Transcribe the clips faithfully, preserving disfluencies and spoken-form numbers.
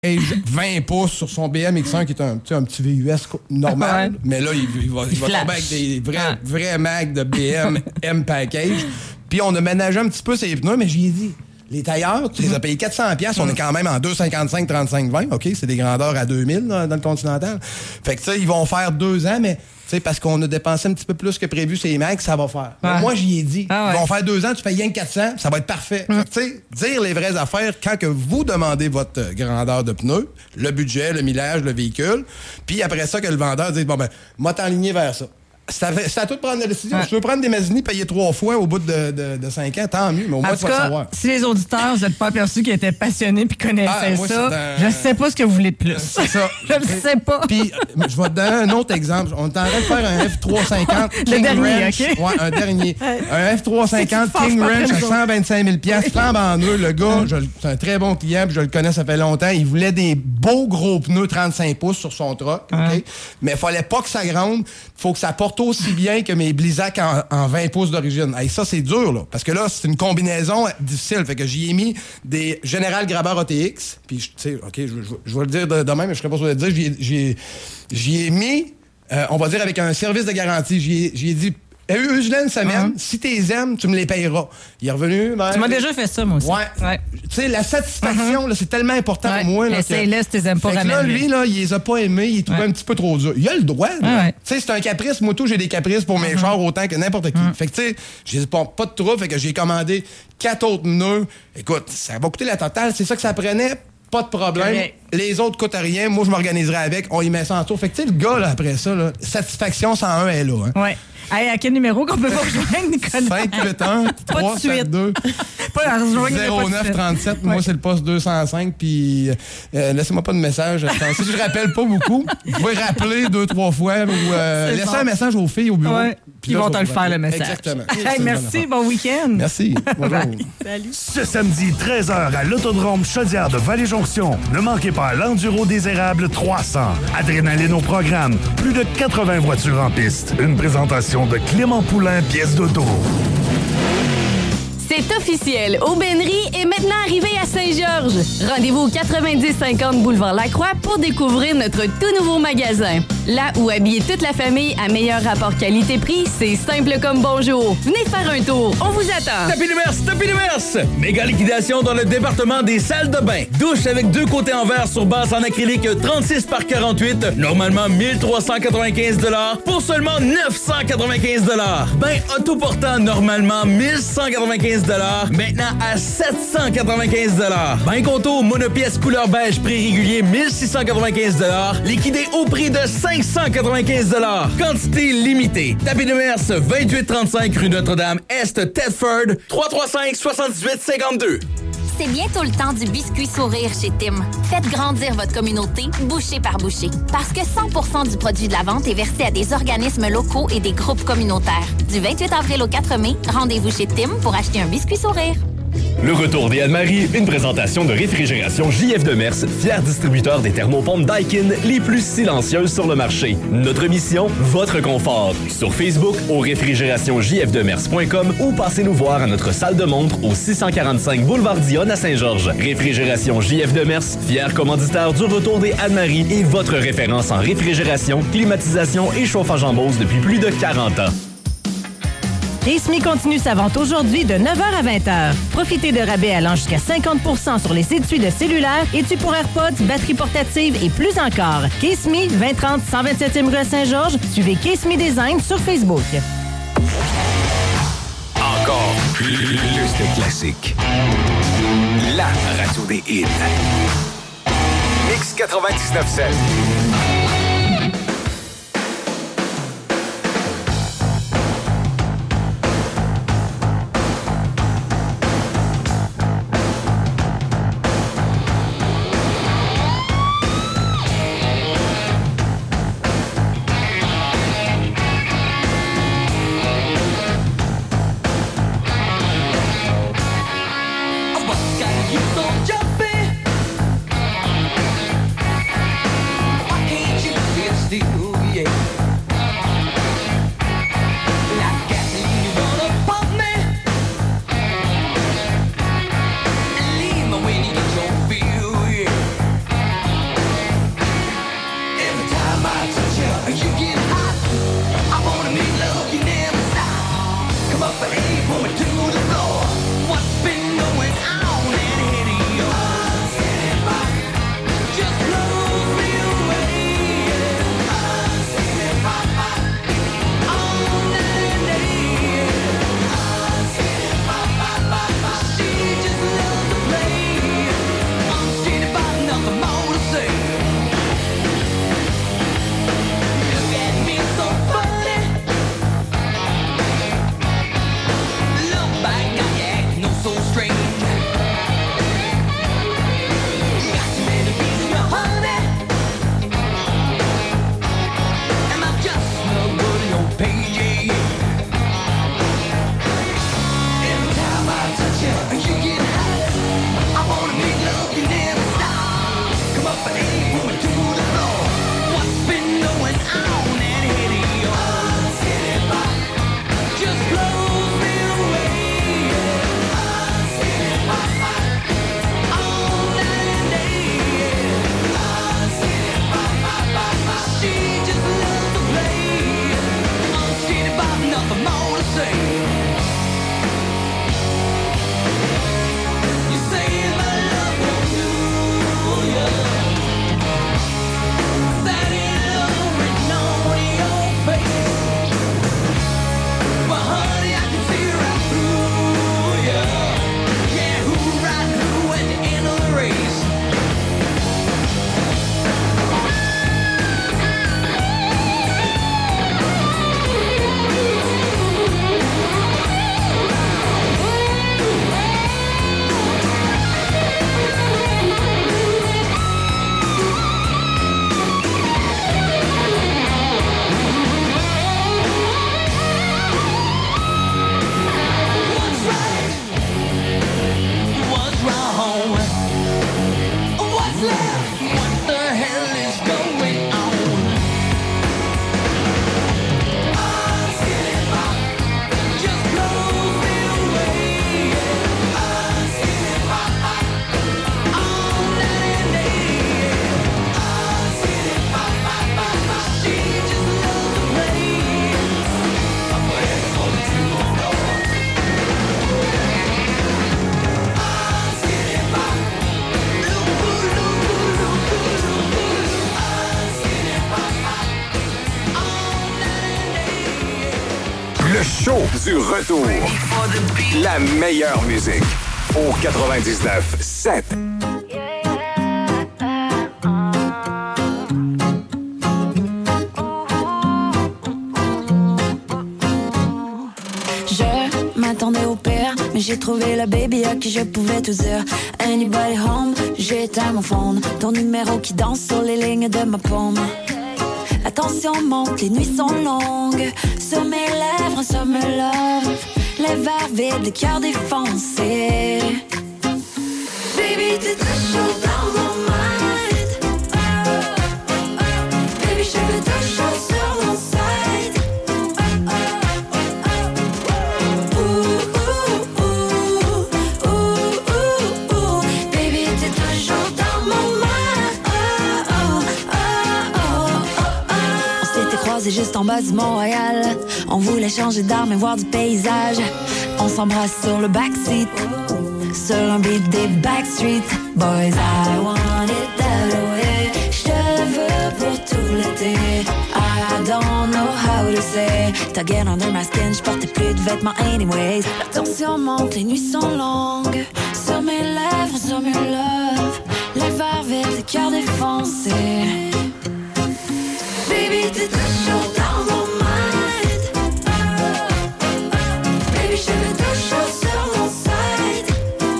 vingt pouces sur son B M X un qui est un, un petit V U S normal, ouais. mais là, il, il va, il va tomber avec des vrais, ah. vrais mags de B M M Package. Puis on a ménagé un petit peu ses pneus, mais j'y ai dit, les tailleurs, tu les as payés quatre cents dollars, on est quand même en deux cinquante-cinq, trente-cinq, vingt, OK, c'est des grandeurs à deux mille dans, dans le Continental. Fait que ça, ils vont faire deux ans, mais... parce qu'on a dépensé un petit peu plus que prévu ces mags, ça va faire. Ouais. Moi, j'y ai dit. Ah ouais. Ils vont faire deux ans, tu payes rien que quatre cents, ça va être parfait. Mm. Fait que, dire les vraies affaires quand que vous demandez votre grandeur de pneus, le budget, le millage, le véhicule, puis après ça, que le vendeur dit, bon, ben, moi, t'enligner vers ça. C'est à, c'est à toi de prendre la décision. Ouais. Si tu veux prendre des Mazzini payer trois fois au bout de, de, de cinq ans, tant mieux, mais au moins, tu vas le savoir. Si les auditeurs, vous n'êtes pas aperçus qu'ils étaient passionnés puis connaissaient ah, moi, ça, un... je sais pas ce que vous voulez de plus. C'est ça. Je ne sais pas. Puis, je vais te donner un autre exemple. On est en train de faire un F trois cent cinquante Le King dernier, Ranch. OK? Ouais, un dernier. Un F trois cent cinquante King Ranch à cent vingt-cinq mille dollars, flambe en eux. Le gars, je, c'est un très bon client, puis je le connais, ça fait longtemps. Il voulait des beaux gros pneus trente-cinq pouces sur son truck, OK? Ouais. Mais il fallait pas que ça gronde. Il faut que ça porte aussi bien que mes Blizzak en, en vingt pouces d'origine. Hey, ça, c'est dur, là. Parce que là, c'est une combinaison difficile. Fait que j'y ai mis des General Grabber A T X. Puis, tu sais, OK, je, je, je vais le dire de, demain, mais je serais pas sûr de le dire. J'y, j'y, j'y ai mis, euh, on va dire, avec un service de garantie. J'y ai, j'y ai dit, use-les une semaine. Uh-huh. Si tu les aimes, tu me les payeras. Il est revenu. Ben, tu m'as déjà fait ça, moi aussi. Ouais. ouais. Tu sais, la satisfaction, uh-huh. là, c'est tellement important ouais. pour moi. Là, essaye-les si tu les aimes pas vraiment. Là, lui, là, il les a pas aimés. Il trouvait ouais. un petit peu trop dur. Il a le droit. Ouais. Tu sais, c'est un caprice. Moi, tout, j'ai des caprices pour mes uh-huh. chars autant que n'importe qui. Uh-huh. Fait que, tu sais, j'ai pas, pas de trouble. Fait que j'ai commandé quatre autres pneus. Écoute, ça va coûter la totale. C'est ça que ça prenait. Pas de problème. Okay. Les autres coûtent rien. Moi, je m'organiserai avec. On y met ça en tour. Fait que, tu sais, le gars, là, après ça, là, satisfaction cent un est là. Hein. Ouais. Hey, à quel numéro qu'on peut pas rejoindre, Nicolas? cinq huit un trois sept deux zéro neuf trente-sept Moi, ouais. c'est le poste deux cent cinq Puis, euh, laissez-moi pas de message. Si je rappelle pas beaucoup, vous pouvez rappeler deux, trois fois ou euh, laisser bon. un message aux filles au bureau. Ouais. Puis ils vont te le faire, le message. Exactement. Hey, merci, bon week-end. Merci. Bonjour. Salut. Ce samedi, treize heures, à l'Autodrome Chaudière de Vallée-Jonction, ne manquez pas l'Enduro Désérable trois cents. Adrénaline au programme. Plus de quatre-vingts voitures en piste. Une présentation de Clément Poulain, pièce d'auto. C'est officiel, Aubainerie est maintenant arrivé à Saint-Georges. Rendez-vous au quatre-vingt-dix cinquante Boulevard Lacroix pour découvrir notre tout nouveau magasin. Là où habiller toute la famille à meilleur rapport qualité-prix, c'est simple comme bonjour. Venez faire un tour, on vous attend. Tapis-Lumers, Tapis-Lumers! Méga liquidation dans le département des salles de bain. Douche avec deux côtés en verre sur base en acrylique trente-six par quarante-huit, normalement mille trois cent quatre-vingt-quinze dollars pour seulement neuf cent quatre-vingt-quinze dollars. Bain autoportant normalement mille cent quatre-vingt-quinze dollars, maintenant à sept cent quatre-vingt-quinze dollars. Bain contour monopièce couleur beige prix régulier mille six cent quatre-vingt-quinze dollars, liquidé au prix de cinq cent quatre-vingt-quinze dollars. Quantité limitée. Tapis-Lumers, vingt-huit trente-cinq rue Notre-Dame-Est, Thetford, trois cent trente-cinq soixante-dix-huit cinquante-deux. C'est bientôt le temps du biscuit sourire chez Tim. Faites grandir votre communauté, bouchée par bouchée. Parce que cent pour cent du produit de la vente est versé à des organismes locaux et des groupes communautaires. Du vingt-huit avril au quatre mai, rendez-vous chez Tim pour acheter un biscuit sourire. Le retour des Anne-Marie, une présentation de réfrigération J F Demers, fier distributeur des thermopompes Daikin, les plus silencieuses sur le marché. Notre mission, votre confort. Sur Facebook, au réfrigération j f demers point com ou passez nous voir à notre salle de montre au six cent quarante-cinq Boulevard Dionne à Saint-Georges. Réfrigération J F Demers, fier commanditaire du retour des Anne-Marie et votre référence en réfrigération, climatisation et chauffage en Beauce depuis plus de quarante ans. Case Me continue sa vente aujourd'hui de neuf heures à vingt heures. Profitez de rabais allant jusqu'à cinquante pour cent sur les étuis de cellulaire, étuis pour AirPods, batteries portatives et plus encore. Case Me, vingt trente cent vingt-septième rue à Saint-Georges. Suivez Case Me Design sur Facebook. Encore plus, plus de classiques. La radio des hits. Mix quatre-vingt-dix-neuf sept. Jumping. Le show du retour. La meilleure musique au quatre-vingt-dix-neuf sept. Je m'attendais au pire, mais j'ai trouvé la baby à qui je pouvais tout dire. Anybody home, j'ai éteint mon phone. Ton numéro qui danse sur les lignes de ma paume. La tension monte, les nuits sont longues. Sur mes lèvres, un summer love. Les verres vides, le cœur défoncé. Baby, t'es toujours dans mon mind. Oh, oh, oh. Baby, je veux toujours sur mon side. Oh, oh, oh, oh. Ooh, ooh, ooh, ooh, ooh. Baby, t'es toujours dans mon mind. Oh, oh, oh, oh, oh. On s'était croisés juste en bas du Mont-Royal. On voulait changer d'arme et voir du paysage. On s'embrasse sur le backseat, sur un beat des Backstreet Boys. I want it that way. J'te veux pour tout l'été. I don't know how to say. T'as under my skin, j'portais plus de vêtements anyways. La tension monte, les nuits sont longues. Sur mes lèvres, sur mes love. Les verres vides, le cœur défoncé. Baby, t'es toujours dans mon mind. Je veux toujours sur mon side.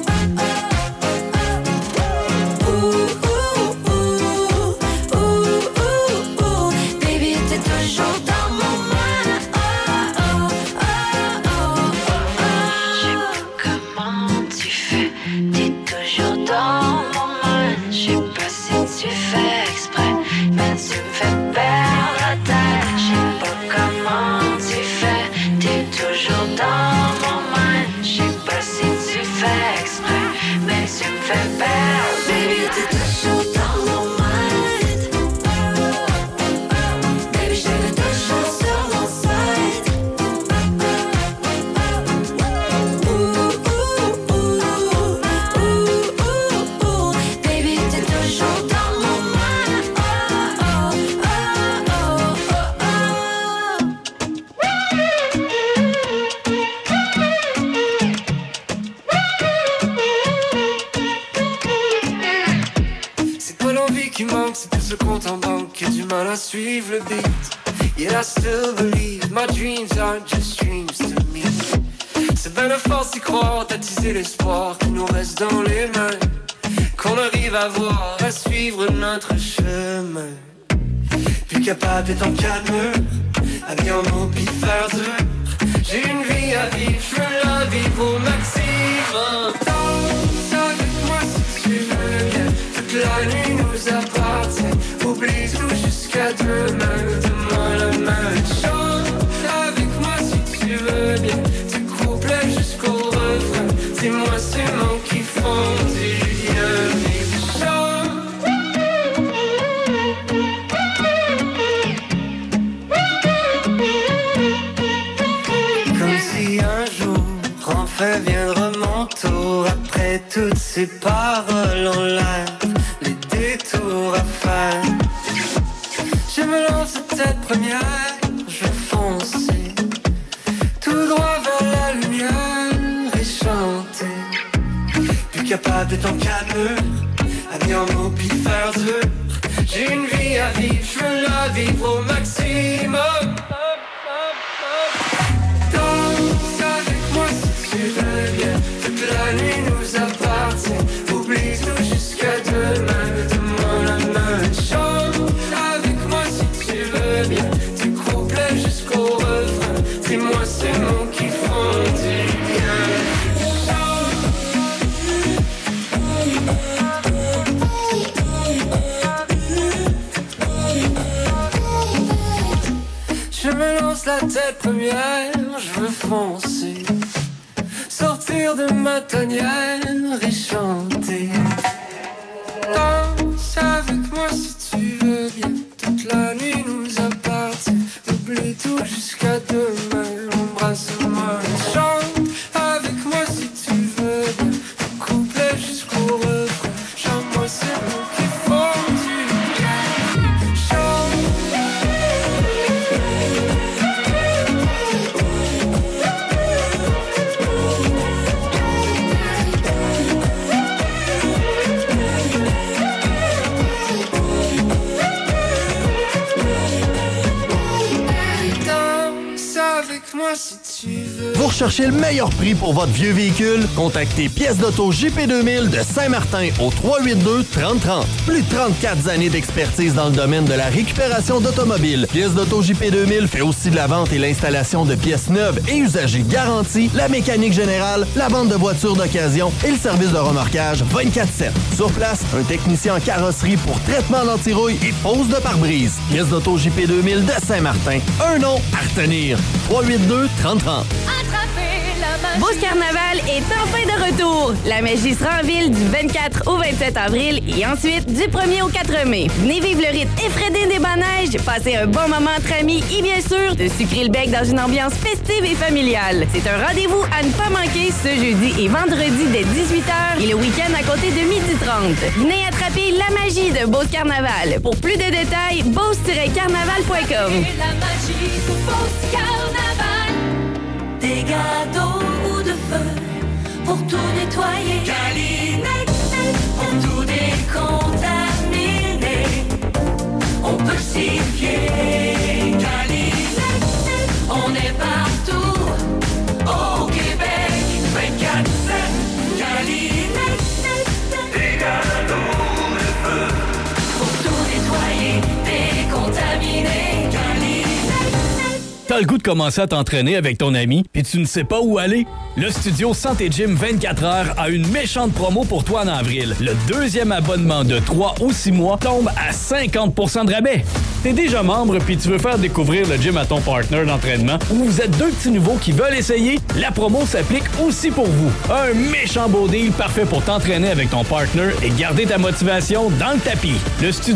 Ooh, ooh, ooh, ooh, ooh, ooh. Baby, t'es toujours dans mon mind. Oh, oh, oh, oh, oh. Je sais pas comment tu fais. T'es toujours dans mon mind. Je sais pas si tu fais exprès, mais tu me fais perdre la tête. Je sais pas comment tu fais. T'es toujours dans baby, t'es toujours dans mon mind. Baby, je veux toujours sur mon side. Ooh, ooh, ooh, ooh, ooh, ooh. Baby, t'es toujours dans mon mind. Oh, oh, oh, oh, oh, oh. Qui manque, c'est plus le compte en banque qui a du mal à suivre le beat. Yet I still believe my dreams aren't just dreams to me. C'est ben la force d'y croire, d'attiser l'espoir qui nous reste dans les mains, qu'on arrive à voir, à suivre notre chemin. Plus capable d'être en calme, avec un mot pis faire dur. J'ai une vie à vivre, je veux la vivre au maximum. Danse avec moi si tu veux, toute la nuit nous apporte. Oublie tout jusqu'à demain, donne-moi la main. Chante avec moi si tu veux bien, du couplet jusqu'au refrain. Dis-moi ces mots qui font du bien. Comme si un jour enfin viendra mon tour. Après toutes ces paroles en l'air, les détours à faire, je me lance à tête première, je vais foncer tout droit vers la lumière et chanter. Plus capable de ton calme, à dire mots puis faire dur. J'ai une vie à vivre, je veux la vivre au maximum. Danse avec moi si tu veux bien, toute la nuit nous appartient. Oublie tout jusqu'à demain, donne-moi la main. Chante avec moi si tu veux bien, du couplet jusqu'au refrain. Dis-moi ces mots qui font du bien. Je me lance la tête première, je veux foncer, sortir de ma tanière et chanter. Danse avec moi si tu veux bien, toute la nuit nous appartient. Oublie tout jusqu'à demain, embrasse-moi et chante avec moi si tu veux bien, du couplet jusqu'au refrain. Chante-moi ces mots qui font du bien. Chante. Vous recherchez le meilleur prix pour votre vieux véhicule? Contactez Pièces d'auto J P deux mille de Saint-Martin au trois huit deux, trente trente. Plus de trente-quatre années d'expertise dans le domaine de la récupération d'automobiles. Pièces d'auto J P deux mille fait aussi de la vente et l'installation de pièces neuves et usagées garanties, la mécanique générale, la vente de voitures d'occasion et le service de remorquage vingt-quatre sept. Sur place, un technicien en carrosserie pour traitement d'antirouille et pose de pare-brise. Pièces d'auto J P deux mille de Saint-Martin. Un nom à retenir. trois huit deux, trente trente. Beauce Carnaval est enfin de retour. La magie sera en ville du vingt-quatre au vingt-sept avril et ensuite du premier au quatre mai. Venez vivre le rythme effréné des manèges, passer un bon moment entre amis et bien sûr de sucrer le bec dans une ambiance festive et familiale. C'est un rendez-vous à ne pas manquer ce jeudi et vendredi dès dix-huit heures et le week-end à compter de midi trente. Venez attraper la magie de Beauce Carnaval. Pour plus de détails, beauce tiret carnaval point com. La magie de Beauce Carnaval. Des gâteaux ou de feu pour tout nettoyer. Galinette pour tout décontaminer. On peut s'y fier. Galinette, on est partout au Québec. vingt-quatre sept. Galinette, des gâteaux de feu pour tout nettoyer, décontaminer. T'as le goût de commencer à t'entraîner avec ton ami, puis tu ne sais pas où aller? Le studio Santé Gym vingt-quatre heures a une méchante promo pour toi en avril. Le deuxième abonnement de trois ou six mois tombe à cinquante pour cent de rabais. T'es déjà membre puis tu veux faire découvrir le gym à ton partner d'entraînement ou vous êtes deux petits nouveaux qui veulent essayer? La promo s'applique aussi pour vous. Un méchant beau deal parfait pour t'entraîner avec ton partner et garder ta motivation dans le tapis. Le studio